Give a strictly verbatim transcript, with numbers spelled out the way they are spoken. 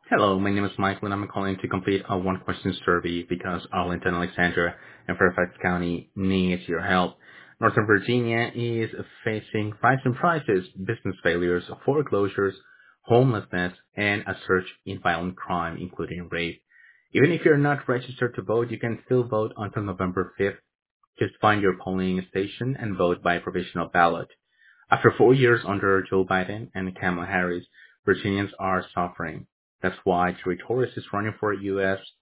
Hello, my name is Michael, and I'm calling to complete a one-question survey because Arlington, Alexandria, and Fairfax County needs your help. Northern Virginia is facing rising prices, business failures, foreclosures, homelessness, and a surge in violent crime, including rape. Even if you're not registered to vote, you can still vote until November fifth. Just find your polling station and vote by provisional ballot. After four years under Joe Biden and Kamala Harris, Virginians are suffering. That's why Jerry Torres is running for U S